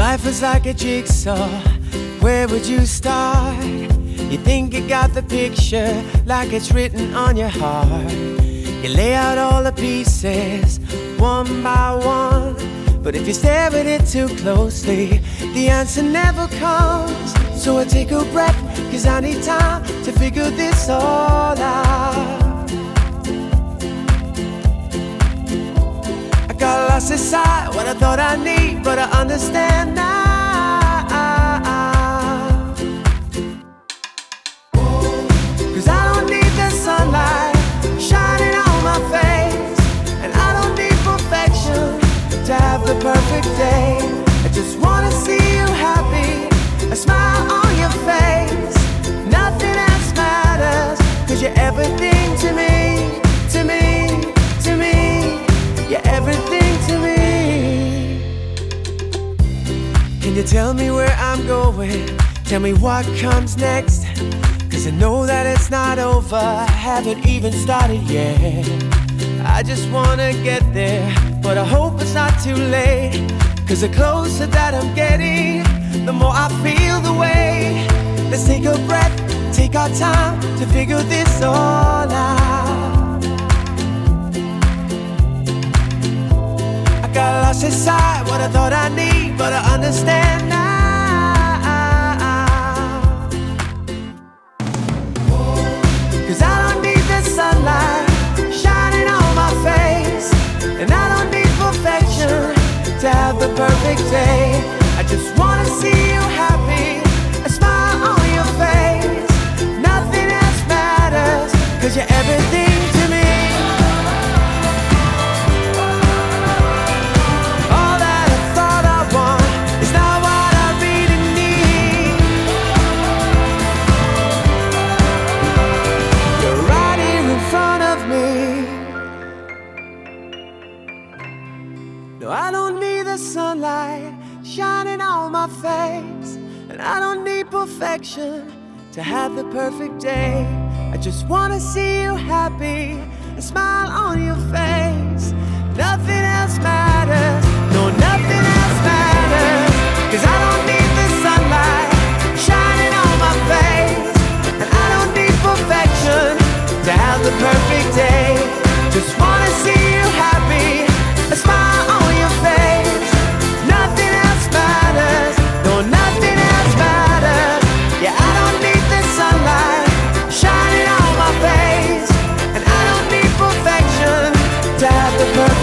life was like a jigsaw, where would you start? You think you got the picture like it's written on your heart. You lay out all the pieces one by one, but if you stare at it too closely, the answer never comes. So I take a breath, cause I need time to figure this all out. I got lost inside what I thought I need, but I understand now. Cause I don't need the sunlight shining on my face, and I don't need perfection to have the perfect day. I just wanna see you happy, a smile on your face. Nothing else matters, cause you're everything to me, to me, to me. You're everything to me. Can you tell me where I'm going? Tell me what comes next, cause I know that it's not over, I haven't even started yet. I just wanna get there, but I hope it's not too late, cause the closer that I'm getting, the more I feel the way. Let's take a breath, take our time to figure this all out. I got lost inside what I thought I need, but I understand now. Cause I don't need the sunlight shining on my face, and I don't need perfection to have the perfect day. I just wanna see you happy, a smile on your face. Nothing else matters, cause you're everything to me. All that I thought I want is not what I really need. You're right here in front of me. No, I don't need the sunlight shining on my face, and I don't need perfection to have the perfect day. I just wanna see you happy, a smile on your face. Nothing else matters, no, nothing else matters, cause I don't need the sunlight shining on my face, and I don't need perfection to have the perfect day. Just wanna see you happy, a smile on your face. Nothing else matters, no, nothing else matters. Yeah, I don't need the sunlight shining on my face, and I don't need perfection to have the perfect